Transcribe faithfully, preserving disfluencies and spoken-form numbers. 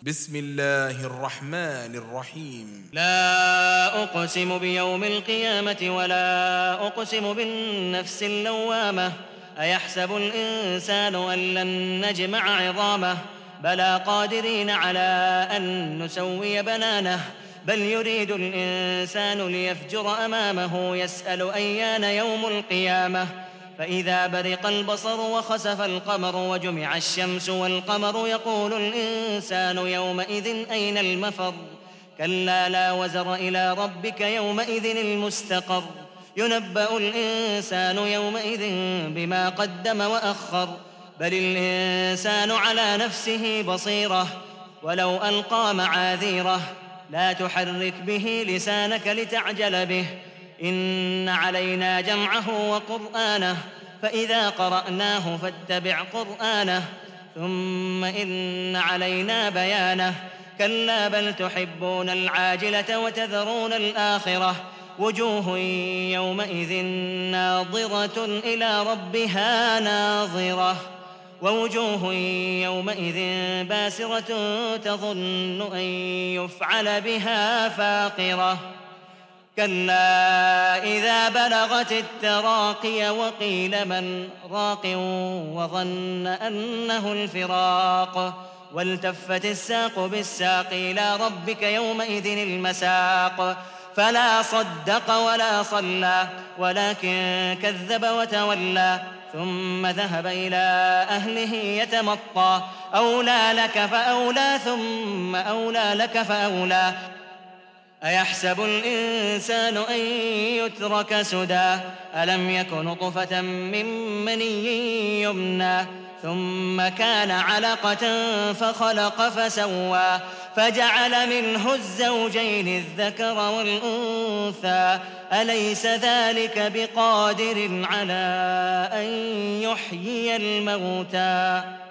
بسم الله الرحمن الرحيم. لا أقسم بيوم القيامة ولا أقسم بالنفس اللوامة. أيحسب الإنسان أن لن نجمع عظامه بلى قادرين على أن نسوي بنانه بل يريد الإنسان ليفجر أمامه يسأل أيان يوم القيامة. فإذا برق البصر وخسف القمر وجمع الشمس والقمر يقول الإنسان يومئذ أين المفر. كلا لا وزر إلى ربك يومئذ المستقر. ينبأ الإنسان يومئذ بما قدم وأخر بل الإنسان على نفسه بصيرة ولو ألقى معاذيره لا تحرك به لسانك لتعجل به إن علينا جمعه وقرآنه فإذا قرأناه فاتبع قرآنه ثم إن علينا بيانه. كلا بل تحبون العاجلة وتذرون الآخرة وجوه يومئذ ناظرة إلى ربها ناظرة ووجوه يومئذ باسرة تظن أن يفعل بها فاقرة. كلا إذا بلغت التراقي وقيل من راق وظن أنه الفراق والتفت الساق بالساق إلى ربك يومئذ المساق. فلا صدق ولا صلى ولكن كذب وتولى ثم ذهب إلى أهله يتمطى. أولى لك فأولى ثم أولى لك فأولى. أيحسب الإنسان أن يترك سدى ألم يك نطفة من مني يمنى ثم كان علقة فخلق فسوى فجعل منه الزوجين الذكر والأنثى. أليس ذلك بقادر على أن يحيي الموتى